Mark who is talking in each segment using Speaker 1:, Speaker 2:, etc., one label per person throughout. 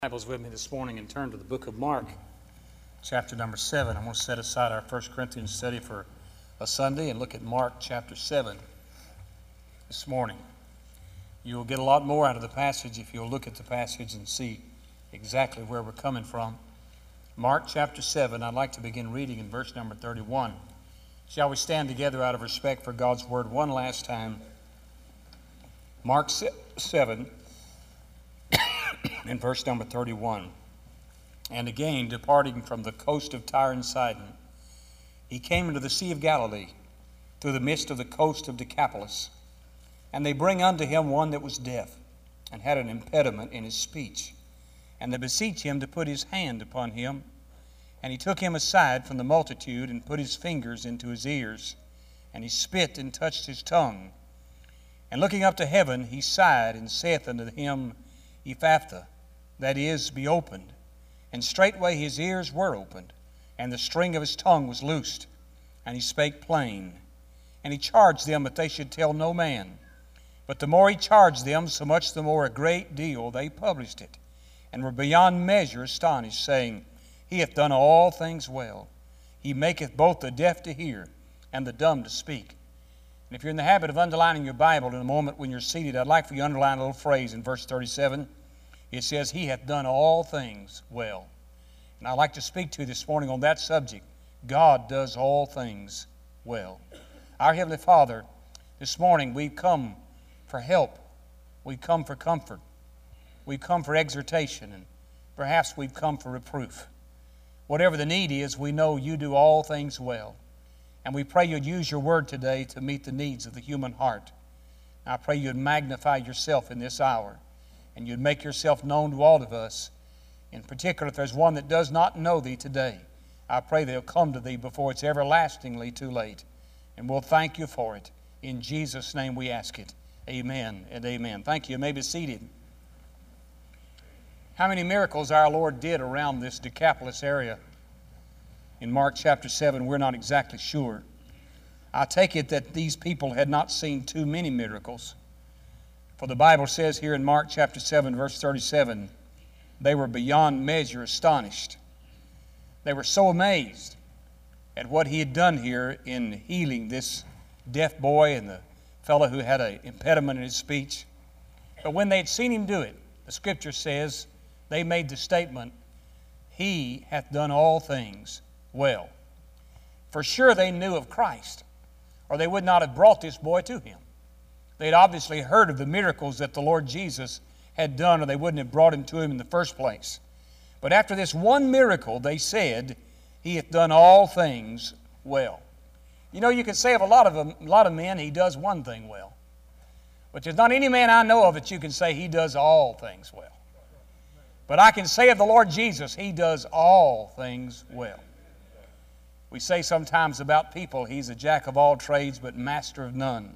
Speaker 1: Bibles with me this morning and turn to the book of Mark, chapter number 7. I'm going to set aside our 1 Corinthians study for a Sunday and look at Mark chapter 7 this morning. You'll get a lot more out of the passage if you'll look at the passage and see exactly where we're coming from. Mark chapter 7, I'd like to begin reading in verse number 31. Shall we stand together out of respect for God's word one last time? Mark 7. In verse number 31, and again, departing from the coast of Tyre and Sidon, he came into the Sea of Galilee, through the midst of the coast of Decapolis. And they bring unto him one that was deaf, and had an impediment in his speech. And they beseech him to put his hand upon him. And he took him aside from the multitude, and put his fingers into his ears. And he spit and touched his tongue. And looking up to heaven, he sighed, and saith unto him, Ephphatha, that is, be opened. And straightway his ears were opened, and the string of his tongue was loosed, and he spake plain. And he charged them that they should tell no man. But the more he charged them, so much the more a great deal they published it, and were beyond measure astonished, saying, He hath done all things well. He maketh both the deaf to hear, and the dumb to speak. And if you're in the habit of underlining your Bible, in a moment when you're seated, I'd like for you to underline a little phrase in verse 37. It says, He hath done all things well. And I'd like to speak to you this morning on that subject. God does all things well. Our Heavenly Father, this morning we've come for help. We've come for comfort. We've come for exhortation. And perhaps we've come for reproof. Whatever the need is, we know you do all things well. And we pray you'd use your word today to meet the needs of the human heart. I pray you'd magnify yourself in this hour, and you'd make yourself known to all of us. In particular, if there's one that does not know thee today, I pray they'll come to thee before it's everlastingly too late. And we'll thank you for it. In Jesus' name we ask it. Amen and amen. Thank you. You may be seated. How many miracles our Lord did around this Decapolis area? In Mark chapter 7, we're not exactly sure. I take it that these people had not seen too many miracles. For the Bible says here in Mark chapter 7, verse 37, they were beyond measure astonished. They were so amazed at what he had done here in healing this deaf boy and the fellow who had an impediment in his speech. But when they had seen him do it, the Scripture says, they made the statement, He hath done all things well. For sure they knew of Christ, or they would not have brought this boy to him. They'd obviously heard of the miracles that the Lord Jesus had done, or they wouldn't have brought him to him in the first place. But after this one miracle, they said, He hath done all things well. You know, you can say of a lot of men, he does one thing well. But there's not any man I know of that you can say he does all things well. But I can say of the Lord Jesus, He does all things well. We say sometimes about people, He's a jack of all trades but master of none.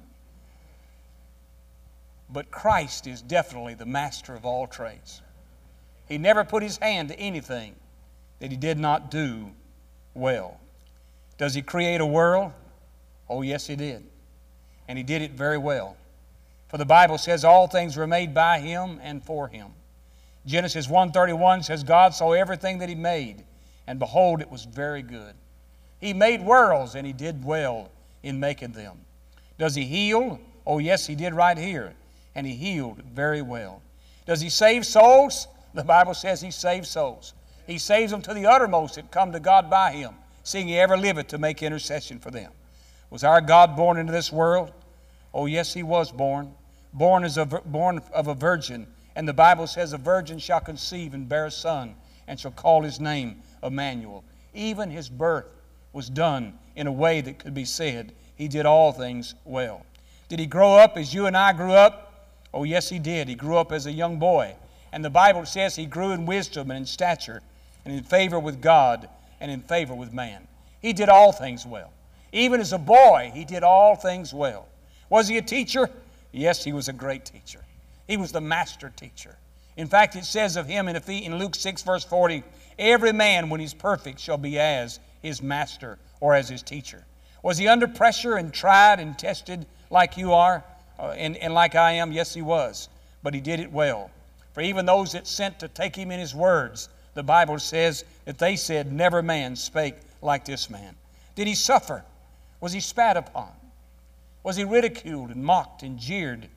Speaker 1: But Christ is definitely the master of all trades. He never put His hand to anything that He did not do well. Does He create a world? Oh, yes, He did. And He did it very well. For the Bible says all things were made by Him and for Him. Genesis 1:31 says, God saw everything that He made, and behold, it was very good. He made worlds, and He did well in making them. Does He heal? Oh, yes, He did right here. And He healed very well. Does He save souls? The Bible says He saves souls. He saves them to the uttermost that come to God by Him, seeing He ever liveth to make intercession for them. Was our God born into this world? Oh, yes, He was born. Born of a virgin. And the Bible says a virgin shall conceive and bear a son, and shall call His name Emmanuel. Even His birth was done in a way that could be said He did all things well. Did He grow up as you and I grew up? Oh, yes, He did. He grew up as a young boy. And the Bible says He grew in wisdom and in stature and in favor with God and in favor with man. He did all things well. Even as a boy, He did all things well. Was He a teacher? Yes, He was a great teacher. He was the master teacher. In fact, it says of Him in Luke 6, verse 40, every man, when he's perfect, shall be as his master or as his teacher. Was He under pressure and tried and tested like you are and like I am? Yes, He was. But He did it well. For even those that sent to take him in his words, the Bible says that they said, never man spake like this man. Did he suffer? Was he spat upon? Was he ridiculed and mocked and jeered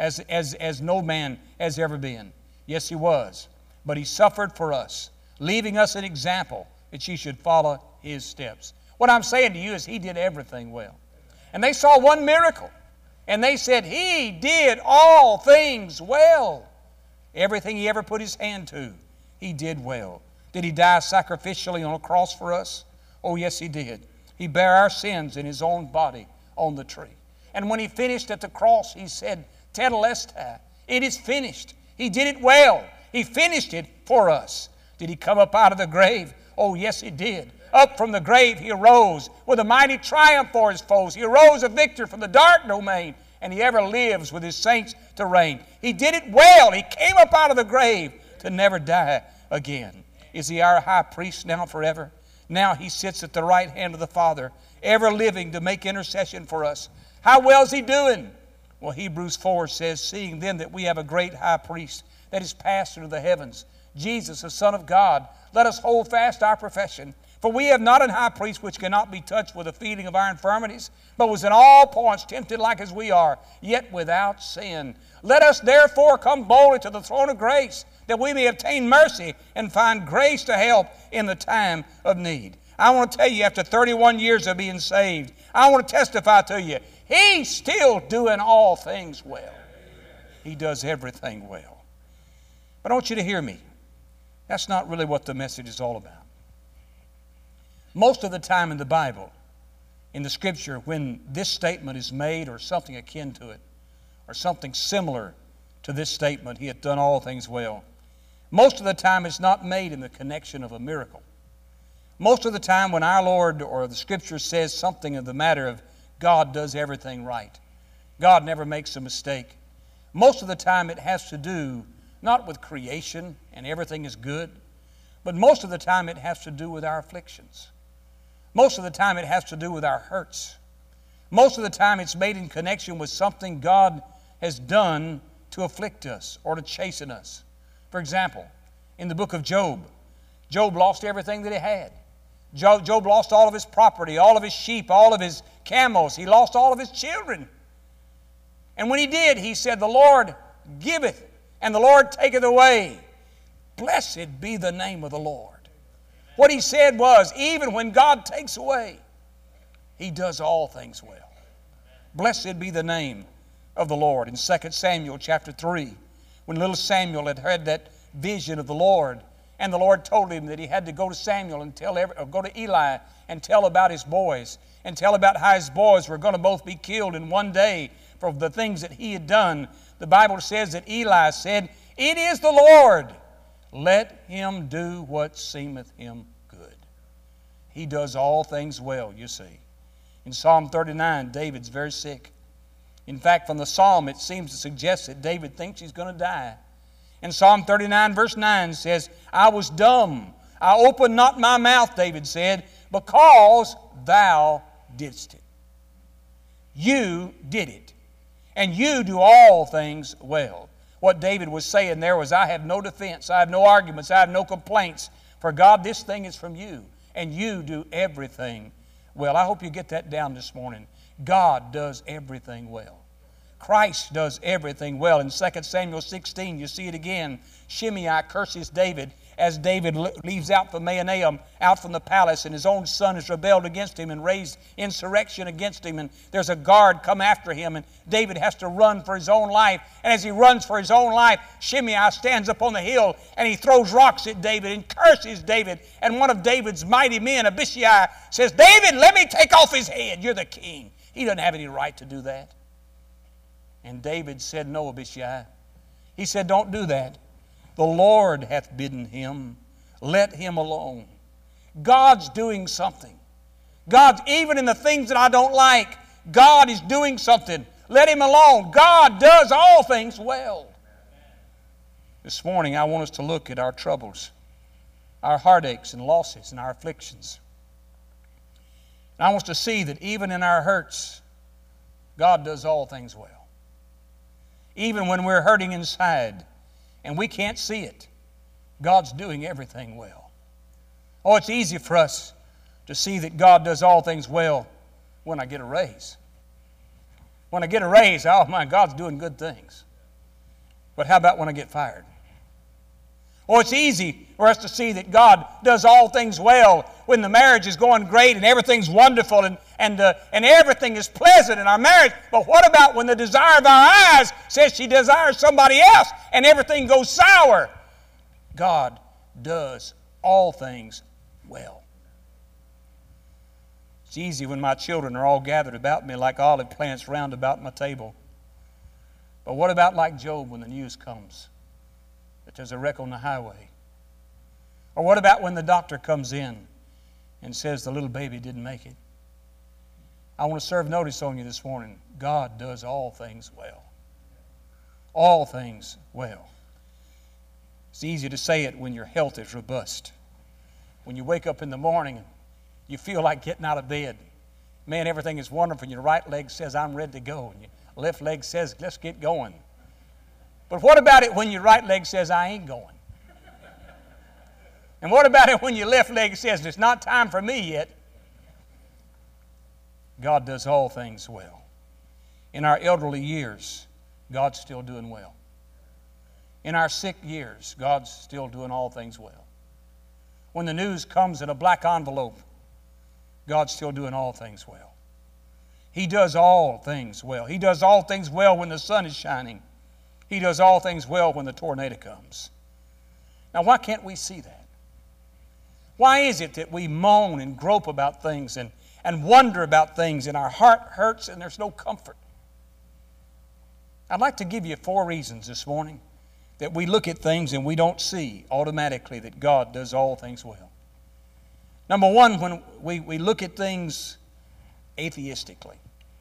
Speaker 1: as no man has ever been? Yes, he was. But he suffered for us, leaving us an example that ye should follow his steps. What I'm saying to you is he did everything well. And they saw one miracle, and they said, he did all things well. Everything he ever put his hand to, he did well. Did he die sacrificially on a cross for us? Oh, yes, he did. He bare our sins in his own body on the tree. And when he finished at the cross, he said, Tetelestai, it is finished. He did it well. He finished it for us. Did he come up out of the grave? Oh, yes, he did. Up from the grave he arose with a mighty triumph for his foes. He arose a victor from the dark domain, and he ever lives with his saints to reign. He did it well. He came up out of the grave to never die again. Is he our high priest now forever? Now he sits at the right hand of the Father, ever living to make intercession for us. How well is he doing? Well, Hebrews 4 says, seeing then that we have a great high priest that is passed into the heavens, Jesus, the Son of God, let us hold fast our profession. For we have not an high priest which cannot be touched with the feeling of our infirmities, but was in all points tempted like as we are, yet without sin. Let us therefore come boldly to the throne of grace, that we may obtain mercy and find grace to help in the time of need. I want to tell you, after 31 years of being saved, I want to testify to you, he's still doing all things well. He does everything well. But I want you to hear me. That's not really what the message is all about. Most of the time in the Bible, in the Scripture, when this statement is made or something akin to it, or something similar to this statement, he hath done all things well, most of the time it's not made in the connection of a miracle. Most of the time when our Lord or the Scripture says something of the matter of God does everything right, God never makes a mistake, most of the time it has to do not with creation and everything is good, but most of the time it has to do with our afflictions. Most of the time it has to do with our hurts. Most of the time it's made in connection with something God has done to afflict us or to chasten us. For example, in the book of Job, Job lost everything that he had. Job lost all of his property, all of his sheep, all of his camels. He lost all of his children. And when he did, he said, the Lord giveth and the Lord taketh away. Blessed be the name of the Lord. What he said was, even when God takes away, he does all things well. Blessed be the name of the Lord. In 2 Samuel chapter 3, when little Samuel had heard that vision of the Lord, and the Lord told him that he had to go to Samuel and go to Eli and tell about his boys, and tell about how his boys were going to both be killed in one day for the things that he had done. The Bible says that Eli said, it is the Lord. Let him do what seemeth him good. He does all things well, you see. In Psalm 39, David's very sick. In fact, from the psalm, it seems to suggest that David thinks he's going to die. And Psalm 39, verse 9 says, I was dumb. I opened not my mouth, David said, because thou didst it. You did it. And you do all things well. What David was saying there was, I have no defense, I have no arguments, I have no complaints. For God, this thing is from you, and you do everything well. I hope you get that down this morning. God does everything well. Christ does everything well. In 2 Samuel 16, you see it again. Shimei curses David as David leaves out from Mahanaim, out from the palace, and his own son has rebelled against him and raised insurrection against him, and there's a guard come after him, and David has to run for his own life. And as he runs for his own life, Shimei stands up on the hill and he throws rocks at David and curses David. And one of David's mighty men, Abishai, says, David, let me take off his head. You're the king. He doesn't have any right to do that. And David said, no, Abishai. He said, don't do that. The Lord hath bidden him. Let him alone. God's doing something. God's, even in the things that I don't like, God is doing something. Let him alone. God does all things well. This morning I want us to look at our troubles, our heartaches and losses and our afflictions. And I want us to see that even in our hurts, God does all things well. Even when we're hurting inside, and we can't see it, God's doing everything well. Oh, it's easy for us to see that God does all things well when I get a raise. When I get a raise, oh my, God's doing good things. But how about when I get fired? Oh, it's easy for us to see that God does all things well when the marriage is going great and everything's wonderful and everything is pleasant in our marriage. But what about when the desire of our eyes says she desires somebody else and everything goes sour? God does all things well. It's easy when my children are all gathered about me like olive plants round about my table. But what about like Job when the news comes that there's a wreck on the highway? Or what about when the doctor comes in and says the little baby didn't make it? I want to serve notice on you this morning. God does all things well. All things well. It's easy to say it when your health is robust. When you wake up in the morning and you feel like getting out of bed. Man, everything is wonderful. And your right leg says, I'm ready to go. And your left leg says, let's get going. But what about it when your right leg says, I ain't going? And what about it when your left leg says, it's not time for me yet? God does all things well. In our elderly years, God's still doing well. In our sick years, God's still doing all things well. When the news comes in a black envelope, God's still doing all things well. He does all things well. He does all things well when the sun is shining. He does all things well when the tornado comes. Now, why can't we see that? Why is it that we moan and grope about things and wonder about things and our heart hurts and there's no comfort? I'd like to give you 4 reasons this morning that we look at things and we don't see automatically that God does all things well. Number 1, when we look at things atheistically.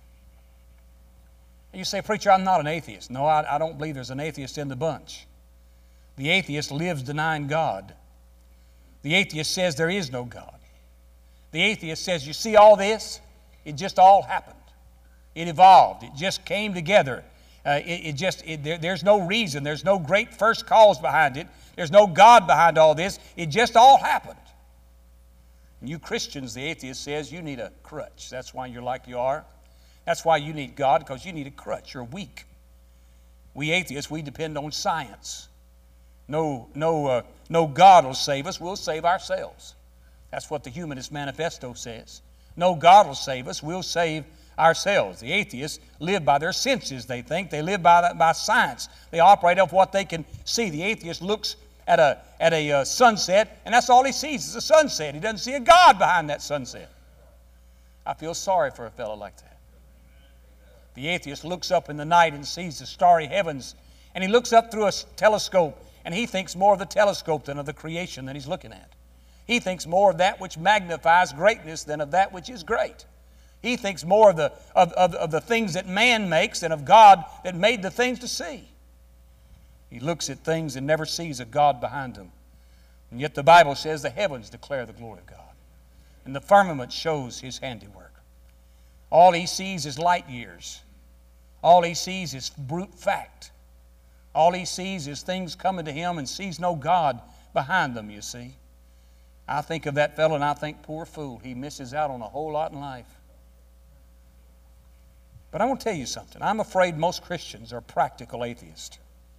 Speaker 1: You say, preacher, I'm not an atheist. No, I don't believe there's an atheist in the bunch. The atheist lives denying God. The atheist says there is no God. The atheist says, you see all this? It just all happened. It evolved. It just came together. There's no reason. There's no great first cause behind it. There's no God behind all this. It just all happened. And you Christians, the atheist says, you need a crutch. That's why you're like you are. That's why you need God, because you need a crutch. You're weak. We atheists, we depend on science. No God will save us. We'll save ourselves. That's what the Humanist Manifesto says. No God will save us. We'll save ourselves. The atheists live by their senses, they think. They live by science. They operate off what they can see. The atheist looks at a sunset, and that's all he sees is a sunset. He doesn't see a God behind that sunset. I feel sorry for a fellow like that. The atheist looks up in the night and sees the starry heavens, and he looks up through a telescope, and he thinks more of the telescope than of the creation that he's looking at. He thinks more of that which magnifies greatness than of that which is great. He thinks more of the things that man makes than of God that made the things to see. He looks at things and never sees a God behind them. And yet the Bible says the heavens declare the glory of God, and the firmament shows His handiwork. All he sees is light years. All he sees is brute fact. All he sees is things coming to him and sees no God behind them, you see. I think of that fellow and I think, poor fool, he misses out on a whole lot in life. But I want to tell you something. I'm afraid most Christians are practical atheists.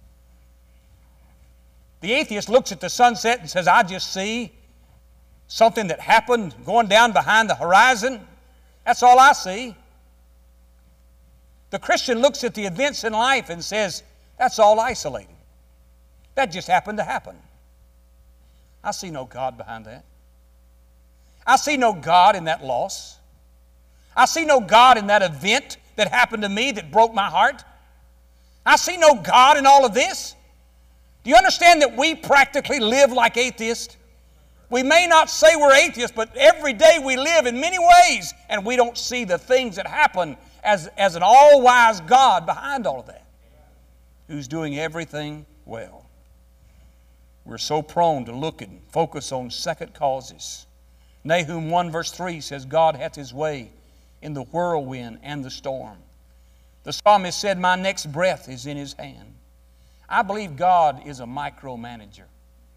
Speaker 1: The atheist looks at the sunset and says, I just see something that happened going down behind the horizon. That's all I see. The Christian looks at the events in life and says, that's all isolated. That just happened to happen. I see no God behind that. I see no God in that loss. I see no God in that event that happened to me that broke my heart. I see no God in all of this. Do you understand that we practically live like atheists? We may not say we're atheists, but every day we live in many ways, and we don't see the things that happen as an all-wise God behind all of that, who's doing everything well. We're so prone to look and focus on second causes. Nahum 1 verse 3 says, God hath His way in the whirlwind and the storm. The psalmist said, my next breath is in His hand. I believe God is a micromanager.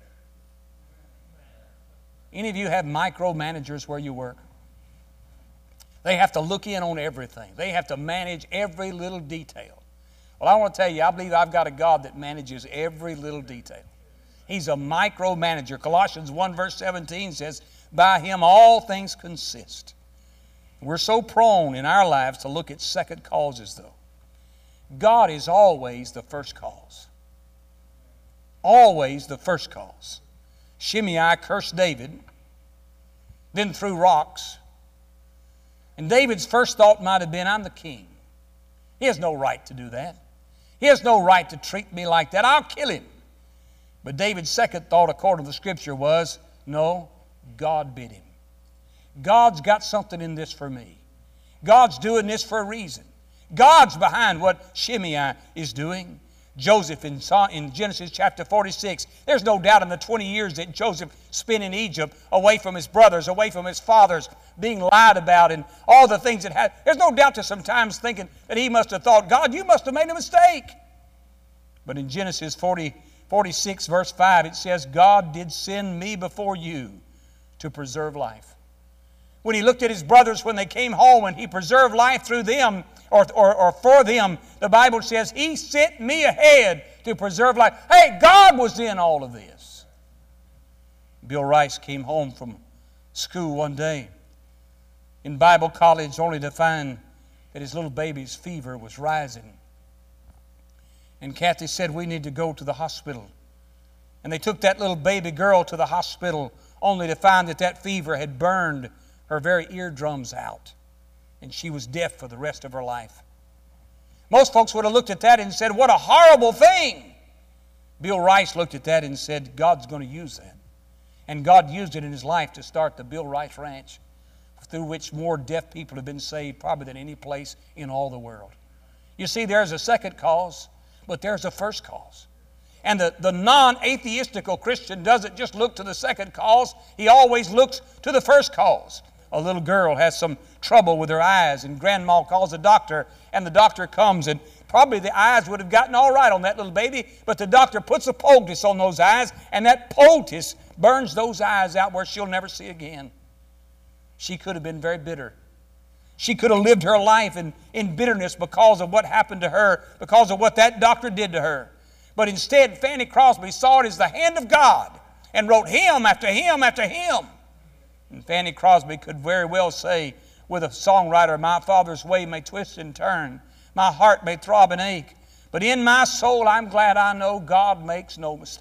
Speaker 1: Any of you have micromanagers where you work? They have to look in on everything. They have to manage every little detail. Well, I want to tell you, I believe I've got a God that manages every little detail. He's a micromanager. Colossians 1 verse 17 says, by Him all things consist. We're so prone in our lives to look at second causes, though. God is always the first cause. Always the first cause. Shimei cursed David, then threw rocks. And David's first thought might have been, I'm the king. He has no right to do that. He has no right to treat me like that. I'll kill him. But David's second thought, according to the Scripture, was, no, God bid him. God's got something in this for me. God's doing this for a reason. God's behind what Shimei is doing. Joseph in Genesis chapter 46, there's no doubt in the 20 years that Joseph spent in Egypt, away from his brothers, away from his fathers, being lied about and all the things that had. There's no doubt to sometimes thinking that he must have thought, God, you must have made a mistake. But in Genesis 46 verse 5, it says, God did send me before you to preserve life. When he looked at his brothers when they came home and he preserved life through them, or for them, the Bible says, He sent me ahead to preserve life. Hey, God was in all of this. Bill Rice came home from school one day in Bible college only to find that his little baby's fever was rising. And Kathy said, we need to go to the hospital. And they took that little baby girl to the hospital only to find that that fever had burned her very eardrums out. And she was deaf for the rest of her life. Most folks would have looked at that and said, what a horrible thing. Bill Rice looked at that and said, God's going to use that. And God used it in his life to start the Bill Rice Ranch, through which more deaf people have been saved probably than any place in all the world. You see, there's a second cause, but there's a first cause. And the non-atheistical Christian doesn't just look to the second cause. He always looks to the first cause. A little girl has some trouble with her eyes, and grandma calls the doctor, and the doctor comes, and probably the eyes would have gotten all right on that little baby, but the doctor puts a poultice on those eyes, and that poultice burns those eyes out where she'll never see again. She could have been very bitter. She could have lived her life in bitterness because of what happened to her, because of what that doctor did to her. But instead, Fanny Crosby saw it as the hand of God and wrote hymn after hymn after hymn. And Fanny Crosby could very well say with a songwriter, my Father's way may twist and turn, my heart may throb and ache, but in my soul I'm glad I know God makes no mistake.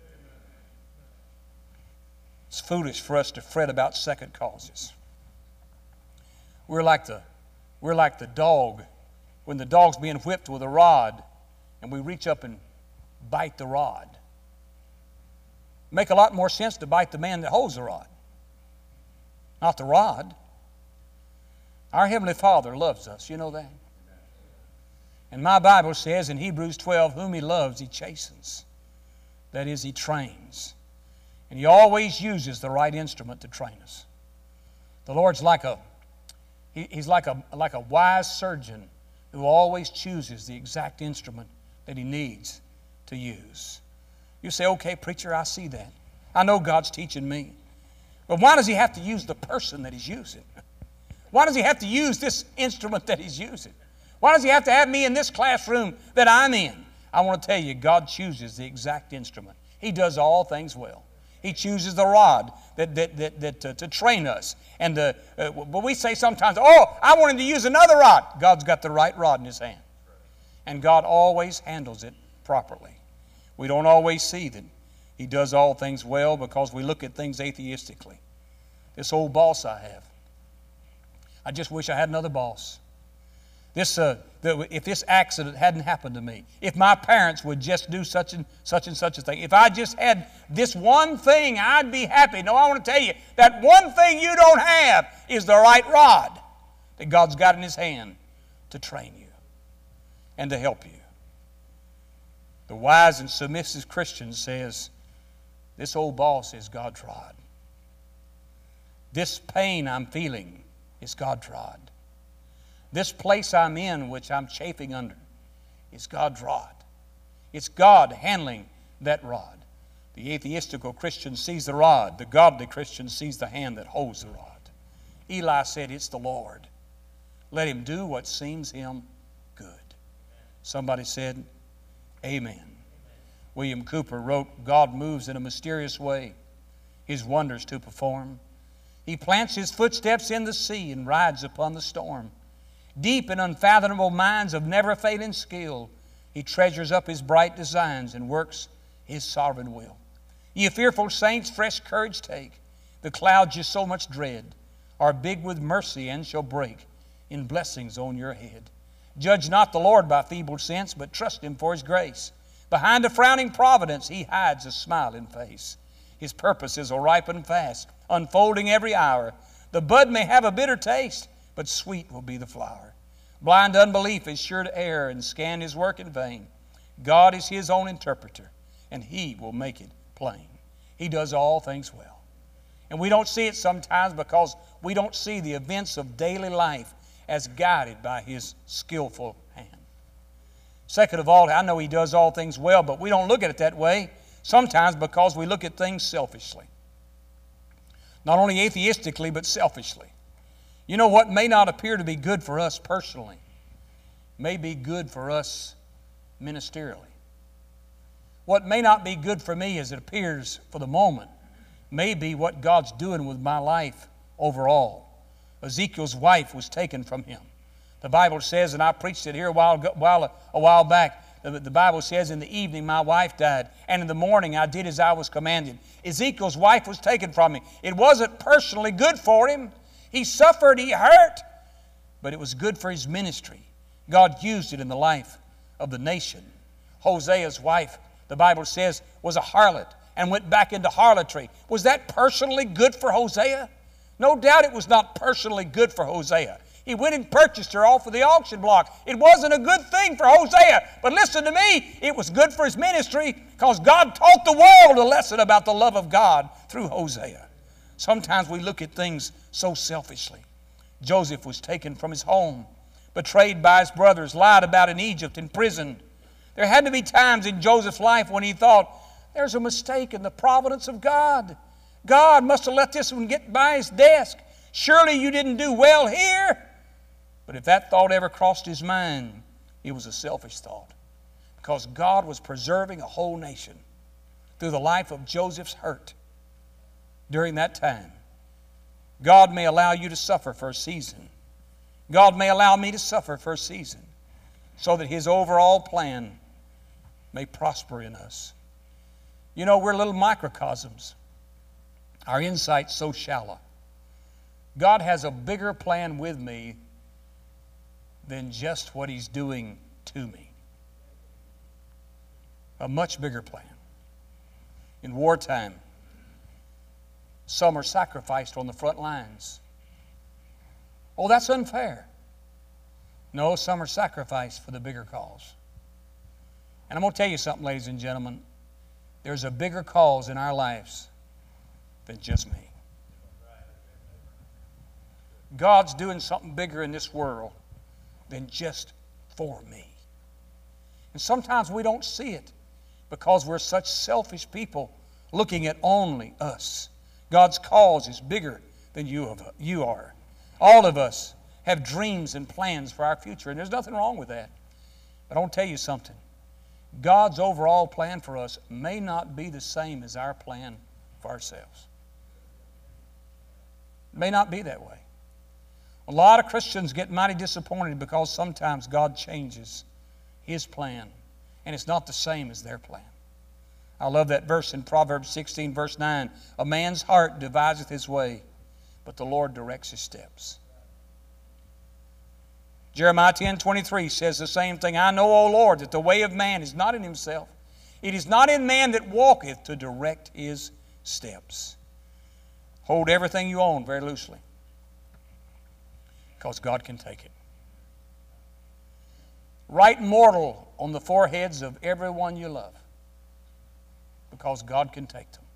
Speaker 1: It's foolish for us to fret about second causes. We're like the dog when the dog's being whipped with a rod and we reach up and bite the rod. Make a lot more sense to bite the man that holds the rod, not the rod. Our Heavenly Father loves us. You know that? And my Bible says in Hebrews 12, whom He loves, He chastens. That is, He trains. And He always uses the right instrument to train us. The Lord's He's like a wise surgeon who always chooses the exact instrument that He needs to use. You say, okay, preacher, I see that. I know God's teaching me. But why does He have to use the person that He's using? Why does He have to use this instrument that He's using? Why does He have to have me in this classroom that I'm in? I want to tell you, God chooses the exact instrument. He does all things well. He chooses the rod to train us. And but we say sometimes, oh, I want Him to use another rod. God's got the right rod in His hand. And God always handles it properly. We don't always see that He does all things well because we look at things atheistically. This old boss I have, I just wish I had another boss. If this accident hadn't happened to me, if my parents would just do such and such a thing, if I just had this one thing, I'd be happy. No, I want to tell you, that one thing you don't have is the right rod that God's got in His hand to train you and to help you. The wise and submissive Christian says, this old boss is God's rod. This pain I'm feeling is God's rod. This place I'm in, which I'm chafing under, is God's rod. It's God handling that rod. The atheistical Christian sees the rod. The godly Christian sees the hand that holds the rod. Eli said, it's the Lord. Let him do what seems him good. Somebody said, amen. William Cooper wrote, God moves in a mysterious way, His wonders to perform. He plants His footsteps in the sea and rides upon the storm. Deep in unfathomable minds of never-failing skill, He treasures up His bright designs and works His sovereign will. Ye fearful saints, fresh courage take. The clouds you so much dread are big with mercy and shall break in blessings on your head. Judge not the Lord by feeble sense, but trust Him for His grace. Behind a frowning providence, He hides a smiling face. His purposes will ripen fast, unfolding every hour. The bud may have a bitter taste, but sweet will be the flower. Blind unbelief is sure to err and scan His work in vain. God is His own interpreter, and He will make it plain. He does all things well. And we don't see it sometimes because we don't see the events of daily life as guided by His skillful hand. Second of all, I know He does all things well, but we don't look at it that way sometimes because we look at things selfishly. Not only atheistically, but selfishly. You know, what may not appear to be good for us personally may be good for us ministerially. What may not be good for me as it appears for the moment may be what God's doing with my life overall. Ezekiel's wife was taken from him. The Bible says, and I preached it here a while back, the Bible says, in the evening my wife died, and in the morning I did as I was commanded. Ezekiel's wife was taken from him. It wasn't personally good for him. He suffered, he hurt, but it was good for his ministry. God used it in the life of the nation. Hosea's wife, the Bible says, was a harlot and went back into harlotry. Was that personally good for Hosea? No doubt it was not personally good for Hosea. He went and purchased her off of the auction block. It wasn't a good thing for Hosea. But listen to me, it was good for his ministry because God taught the world a lesson about the love of God through Hosea. Sometimes we look at things so selfishly. Joseph was taken from his home, betrayed by his brothers, lied about in Egypt, imprisoned. There had to be times in Joseph's life when he thought, there's a mistake in the providence of God. God must have let this one get by his desk. Surely you didn't do well here. But if that thought ever crossed his mind, it was a selfish thought. Because God was preserving a whole nation through the life of Joseph's hurt during that time. God may allow you to suffer for a season. God may allow me to suffer for a season so that His overall plan may prosper in us. You know, we're little microcosms. Our insight's so shallow. God has a bigger plan with me than just what He's doing to me. A much bigger plan. In wartime, some are sacrificed on the front lines. Oh, that's unfair. No, some are sacrificed for the bigger cause. And I'm going to tell you something, ladies and gentlemen. There's a bigger cause in our lives than just me. God's doing something bigger in this world than just for me. And sometimes we don't see it because we're such selfish people looking at only us. God's cause is bigger than you are. All of us have dreams and plans for our future, and there's nothing wrong with that. But I want to tell you something. God's overall plan for us may not be the same as our plan for ourselves. It may not be that way. A lot of Christians get mighty disappointed because sometimes God changes His plan, and it's not the same as their plan. I love that verse in Proverbs 16, verse 9. A man's heart deviseth his way, but the Lord directs his steps. Jeremiah 10:23 says the same thing. I know, O Lord, that the way of man is not in himself. It is not in man that walketh to direct his steps. Hold everything you own very loosely, because God can take it. Write mortal on the foreheads of everyone you love, because God can take them.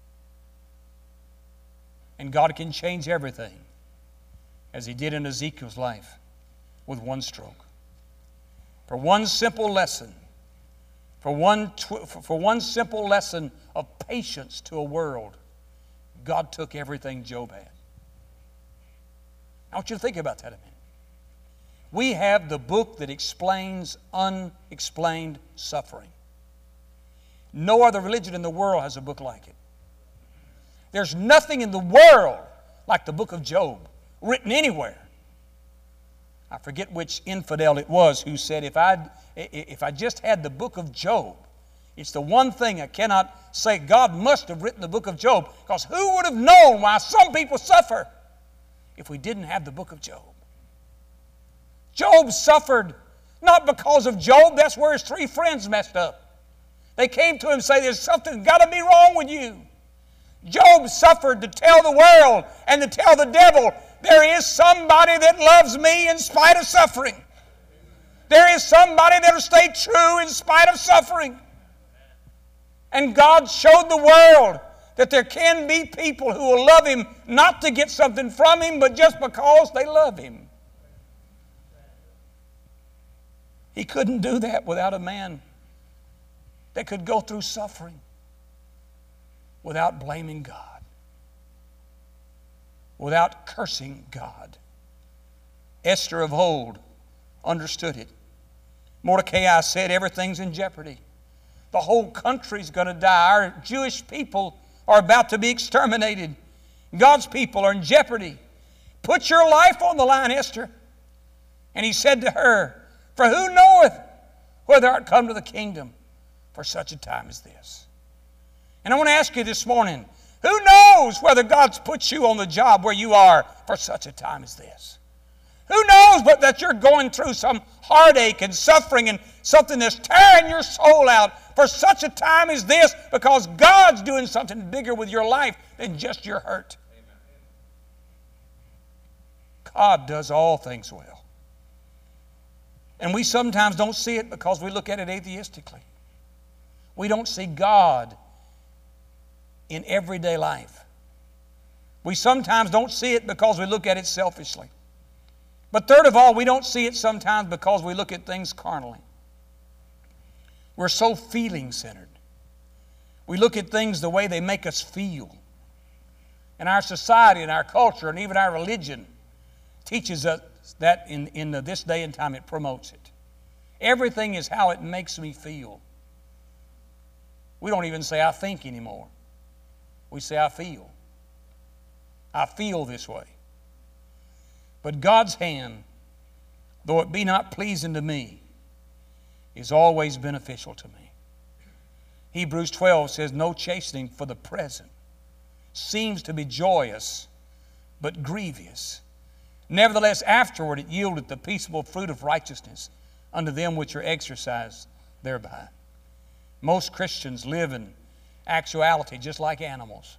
Speaker 1: And God can change everything, as He did in Ezekiel's life, with one stroke. For one simple lesson, For one simple lesson of patience to a world, God took everything Job had. I want you to think about that a minute. We have the book that explains unexplained suffering. No other religion in the world has a book like it. There's nothing in the world like the book of Job written anywhere. I forget which infidel it was who said, if I just had the book of Job, it's the one thing I cannot say. God must have written the book of Job, because who would have known why some people suffer if we didn't have the book of Job? Job suffered not because of Job. That's where his 3 friends messed up. They came to him and said, there's something got to be wrong with you. Job suffered to tell the world and to tell the devil, there is somebody that loves me in spite of suffering. There is somebody that will stay true in spite of suffering. And God showed the world that there can be people who will love Him not to get something from Him, but just because they love Him. He couldn't do that without a man that could go through suffering without blaming God, without cursing God. Esther of old understood it. Mordecai said, everything's in jeopardy. The whole country's going to die. Our Jewish people are about to be exterminated. God's people are in jeopardy. Put your life on the line, Esther. And he said to her, for who knoweth whether art come to the kingdom for such a time as this? And I want to ask you this morning, who knows whether God's put you on the job where you are for such a time as this? Who knows but that you're going through some heartache and suffering and something that's tearing your soul out for such a time as this, because God's doing something bigger with your life than just your hurt. God does all things well. And we sometimes don't see it because we look at it atheistically. We don't see God in everyday life. We sometimes don't see it because we look at it selfishly. But third of all, we don't see it sometimes because we look at things carnally. We're so feeling-centered. We look at things the way they make us feel. And our society and our culture and even our religion teaches us that in this day and time it promotes it. Everything is how it makes me feel. We don't even say I think anymore. We say I feel. I feel this way. But God's hand, though it be not pleasing to me, is always beneficial to me. Hebrews 12 says, no chastening for the present seems to be joyous, but grievous. Nevertheless, afterward it yieldeth the peaceable fruit of righteousness unto them which are exercised thereby. Most Christians live in actuality just like animals.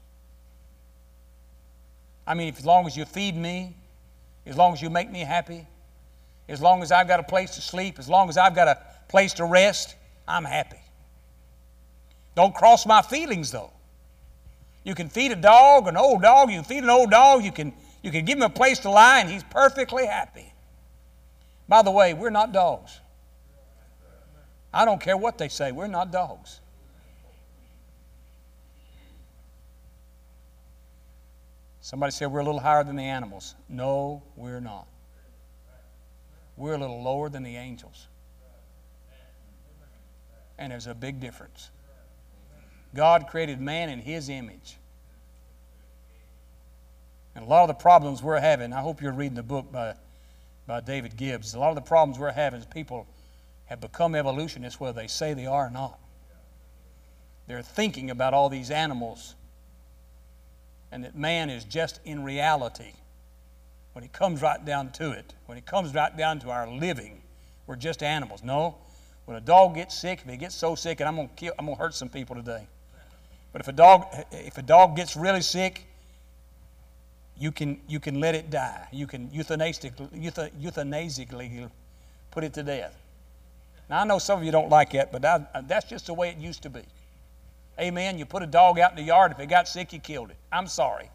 Speaker 1: I mean, as long as you feed me, as long as you make me happy, as long as I've got a place to sleep, as long as I've got a place to rest, I'm happy. Don't cross my feelings, though. You can feed a dog, an old dog, you can feed an old dog, you can give him a place to lie, and he's perfectly happy. By the way, we're not dogs. I don't care what they say, we're not dogs. Somebody said we're a little higher than the animals. No, we're not. We're a little lower than the angels. And there's a big difference. God created man in His image. And a lot of the problems we're having, I hope you're reading the book by David Gibbs. A lot of the problems we're having is people have become evolutionists, whether they say they are or not. They're thinking about all these animals, and that man is just in reality, when it comes right down to it, when it comes right down to our living, we're just animals. No, when a dog gets sick, if he gets so sick, and I'm going to hurt some people today. But if a dog gets really sick, you can let it die. You can euthanasically put it to death. Now, I know some of you don't like that, but that's just the way it used to be. Amen. You put a dog out in the yard. If it got sick, you killed it. I'm sorry.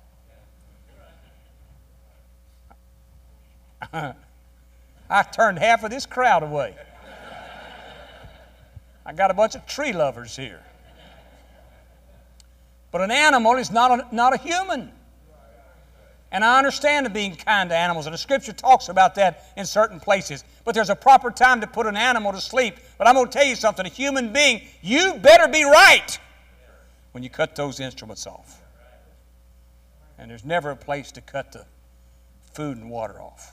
Speaker 1: I turned half of this crowd away. I got a bunch of tree lovers here. But an animal is not a human. And I understand being kind to animals, and the Scripture talks about that in certain places. But there's a proper time to put an animal to sleep. But I'm going to tell you something, a human being, you better be right when you cut those instruments off. And there's never a place to cut the food and water off.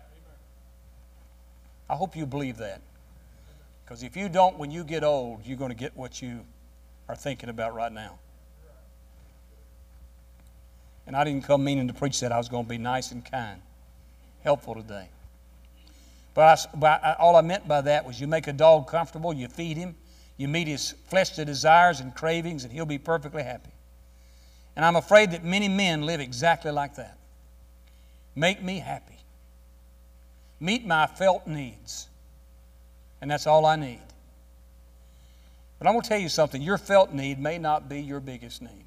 Speaker 1: I hope you believe that. Because if you don't, when you get old, you're going to get what you are thinking about right now. And I didn't come meaning to preach that. I was going to be nice and kind, helpful today. But all I meant by that was you make a dog comfortable, you feed him, you meet his fleshly desires and cravings, and he'll be perfectly happy. And I'm afraid that many men live exactly like that. Make me happy. Meet my felt needs. And that's all I need. But I'm going to tell you something. Your felt need may not be your biggest need.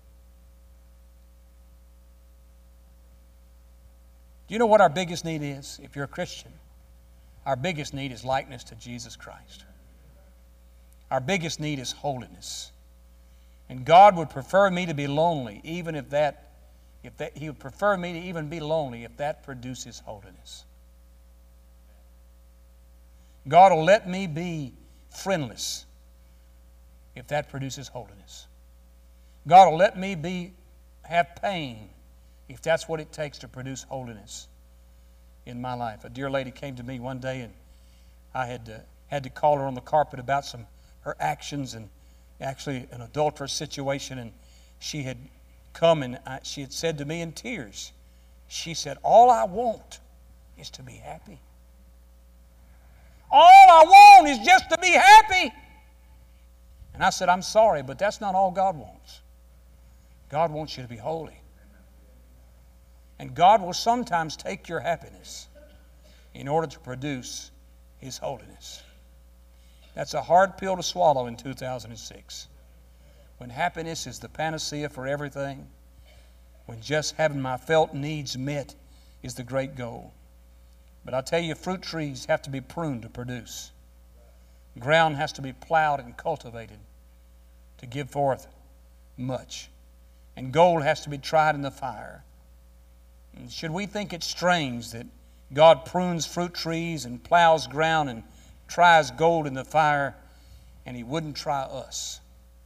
Speaker 1: Do you know what our biggest need is? If you're a Christian, our biggest need is likeness to Jesus Christ. Our biggest need is holiness. And God would prefer me to be lonely, even if He would prefer me to even be lonely if that produces holiness. God will let me be friendless if that produces holiness. God will let me have pain if that's what it takes to produce holiness in my life. A dear lady came to me one day, and I had to call her on the carpet about her actions, and actually an adulterous situation, and she had come and she had said to me in tears, she said, all I want is to be happy. All I want is just to be happy. And I said, I'm sorry, but that's not all God wants. God wants you to be holy. And God will sometimes take your happiness in order to produce His holiness. That's a hard pill to swallow in 2006. When happiness is the panacea for everything, when just having my felt needs met is the great goal. But I tell you, fruit trees have to be pruned to produce. Ground has to be plowed and cultivated to give forth much. And gold has to be tried in the fire. And should we think it strange that God prunes fruit trees and plows ground and tries gold in the fire, and He wouldn't try us?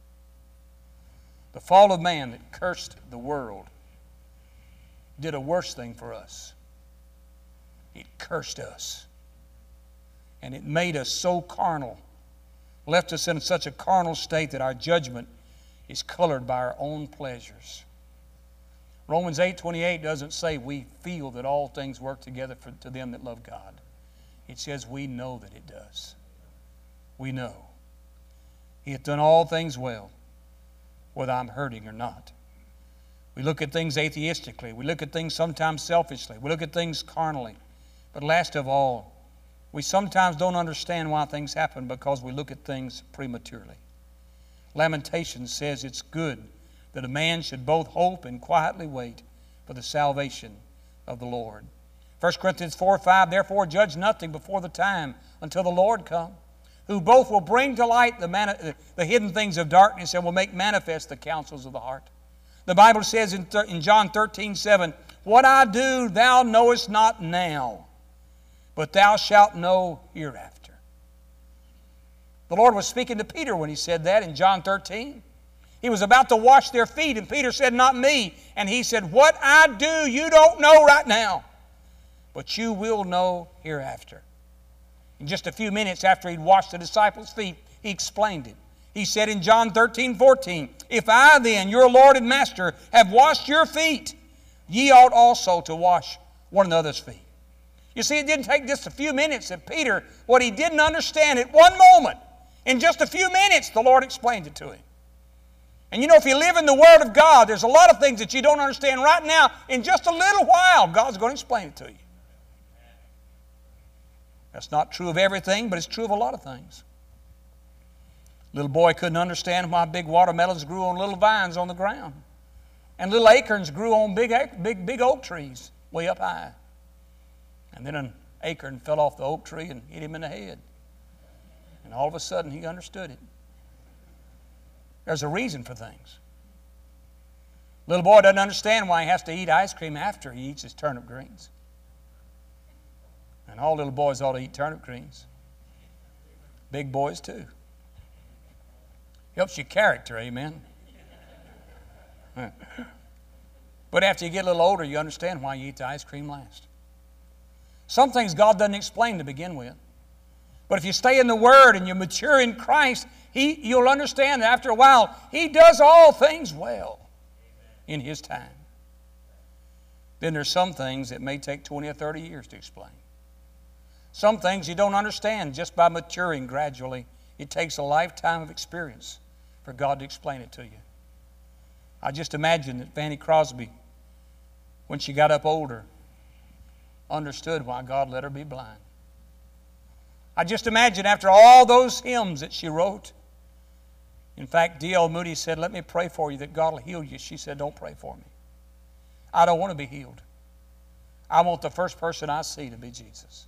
Speaker 1: The fall of man that cursed the world did a worse thing for us. It cursed us. And it made us so carnal, left us in such a carnal state that our judgment is colored by our own pleasures. Romans 8:28 doesn't say we feel that all things work together to them that love God. It says we know that it does. We know. He hath done all things well, whether I'm hurting or not. We look at things atheistically. We look at things sometimes selfishly. We look at things carnally. But last of all, we sometimes don't understand why things happen because we look at things prematurely. Lamentations says it's good that a man should both hope and quietly wait for the salvation of the Lord. 1 Corinthians 4:5, therefore judge nothing before the time until the Lord come, who both will bring to light the hidden things of darkness and will make manifest the counsels of the heart. The Bible says in John 13:7, what I do thou knowest not now, but thou shalt know hereafter. The Lord was speaking to Peter when He said that in John 13. He was about to wash their feet, and Peter said, not me. And He said, what I do you don't know right now, but you will know hereafter. In just a few minutes after He'd washed the disciples' feet, He explained it. He said in John 13:14, if I then, your Lord and Master, have washed your feet, ye ought also to wash one another's feet. You see, it didn't take just a few minutes that Peter, what he didn't understand at one moment, in just a few minutes, the Lord explained it to him. And you know, if you live in the Word of God, there's a lot of things that you don't understand right now. In just a little while, God's going to explain it to you. That's not true of everything, but it's true of a lot of things. Little boy couldn't understand why big watermelons grew on little vines on the ground. And little acorns grew on big oak trees way up high. And then an acorn fell off the oak tree and hit him in the head. And all of a sudden, he understood it. There's a reason for things. Little boy doesn't understand why he has to eat ice cream after he eats his turnip greens. And all little boys ought to eat turnip greens. Big boys too. Helps your character, amen. But after you get a little older, you understand why you eat the ice cream last. Some things God doesn't explain to begin with. But if you stay in the Word and you mature in Christ, you'll understand that after a while, He does all things well in His time. Then there's some things that may take 20 or 30 years to explain. Some things you don't understand just by maturing gradually. It takes a lifetime of experience for God to explain it to you. I just imagine that Fanny Crosby, when she got up older, understood why God let her be blind. I just imagine after all those hymns that she wrote. In fact, D.L. Moody said, "Let me pray for you that God will heal you." She said, "Don't pray for me. I don't want to be healed. I want the first person I see to be Jesus."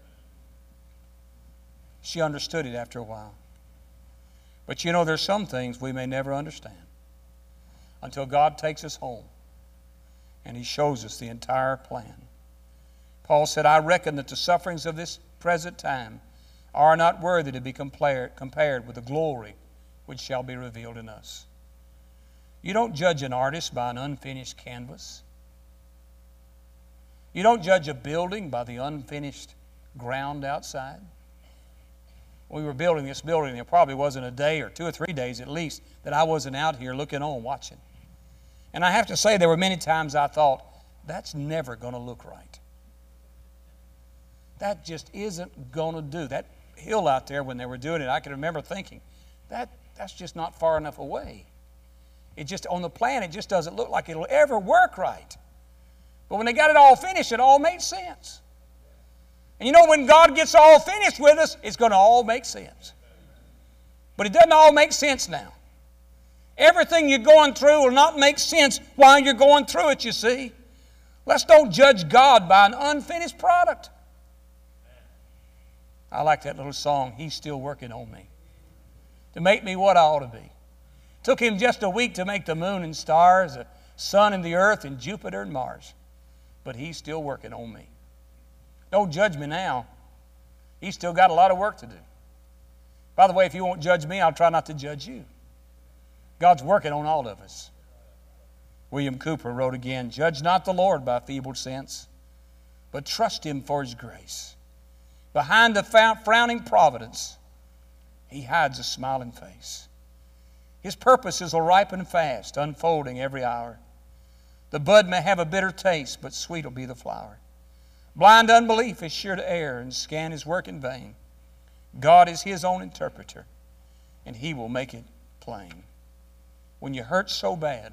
Speaker 1: She understood it after a while. But you know, there's some things we may never understand until God takes us home and He shows us the entire plan. Paul said, "I reckon that the sufferings of this present time are not worthy to be compared with the glory which shall be revealed in us." You don't judge an artist by an unfinished canvas. You don't judge a building by the unfinished ground outside. We were building this building, there probably wasn't a day or 2 or 3 days at least that I wasn't out here looking on, watching. And I have to say, there were many times I thought, that's never going to look right. That just isn't going to do. That hill out there, when they were doing it, I can remember thinking, that's just not far enough away. It just, on the plan, it just doesn't look like it'll ever work right. But when they got it all finished, it all made sense. And you know, when God gets all finished with us, it's going to all make sense. But it doesn't all make sense now. Everything you're going through will not make sense while you're going through it, you see. Let's don't judge God by an unfinished product. I like that little song, "He's Still Working on Me," to make me what I ought to be. Took Him just a week to make the moon and stars, the sun and the earth, and Jupiter and Mars. But He's still working on me. Don't judge me now. He's still got a lot of work to do. By the way, if you won't judge me, I'll try not to judge you. God's working on all of us. William Cooper wrote again, "Judge not the Lord by feeble sense, but trust Him for His grace. Behind the frowning providence, He hides a smiling face. His purposes will ripen fast, unfolding every hour. The bud may have a bitter taste, but sweet will be the flower. Blind unbelief is sure to err and scan His work in vain. God is His own interpreter, and He will make it plain." When you hurt so bad,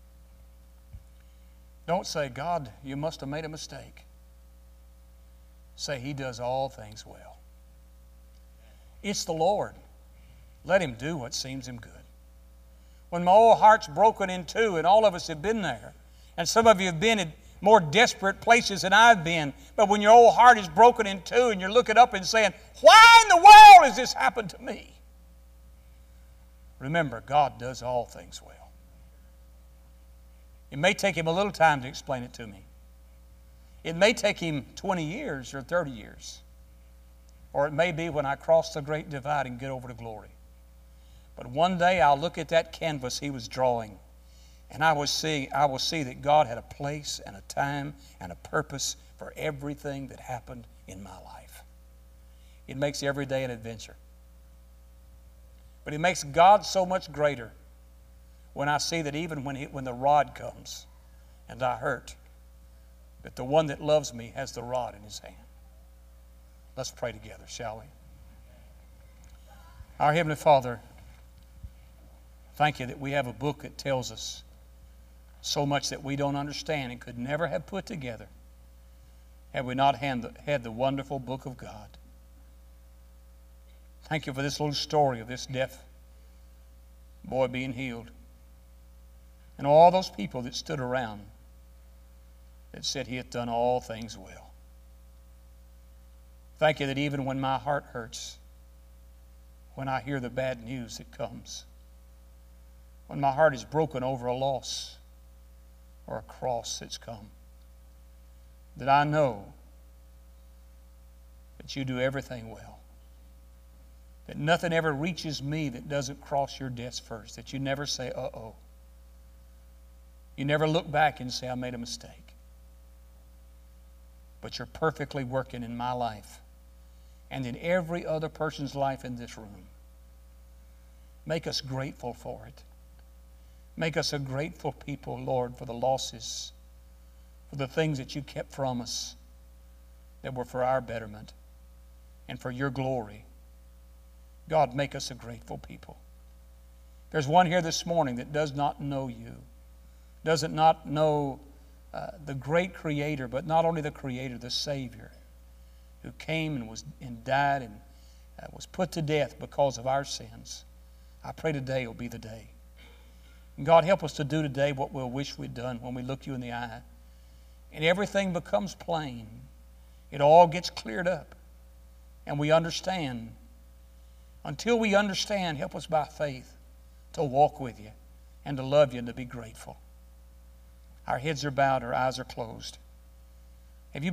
Speaker 1: don't say, "God, you must have made a mistake." Say, "He does all things well." It's the Lord. Let Him do what seems Him good. When my old heart's broken in two, and all of us have been there, and some of you have been in more desperate places than I've been, but when your old heart is broken in two and you're looking up and saying, "Why in the world has this happened to me?" Remember, God does all things well. It may take Him a little time to explain it to me. It may take Him 20 years or 30 years. Or it may be when I cross the great divide and get over to glory. But one day I'll look at that canvas He was drawing, and I will see that God had a place and a time and a purpose for everything that happened in my life. It makes every day an adventure. But it makes God so much greater when I see that even when the rod comes and I hurt, that the one that loves me has the rod in His hand. Let's pray together, shall we? Our Heavenly Father, thank You that we have a book that tells us so much that we don't understand and could never have put together had we not had the wonderful book of God. Thank You for this little story of this deaf boy being healed. And all those people that stood around that said He hath done all things well. Thank You that even when my heart hurts, when I hear the bad news that comes, when my heart is broken over a loss or a cross that's come, that I know that you do everything well, that nothing ever reaches me that doesn't cross your desk first, that you never say, uh-oh. You never look back and say, I made a mistake. But you're perfectly working in my life and in every other person's life in this room. Make us grateful for it. Make us a grateful people, Lord, for the losses, for the things that you kept from us that were for our betterment and for your glory. God, make us a grateful people. There's one here this morning that does not know you, doesn't not know the great Creator, but not only the Creator, the Savior, who came and died and was put to death because of our sins. I pray today will be the day. And God, help us to do today what we'll wish we'd done when we look you in the eye. And everything becomes plain. It all gets cleared up. And we understand. Until we understand, help us by faith to walk with you and to love you and to be grateful. Our heads are bowed, our eyes are closed.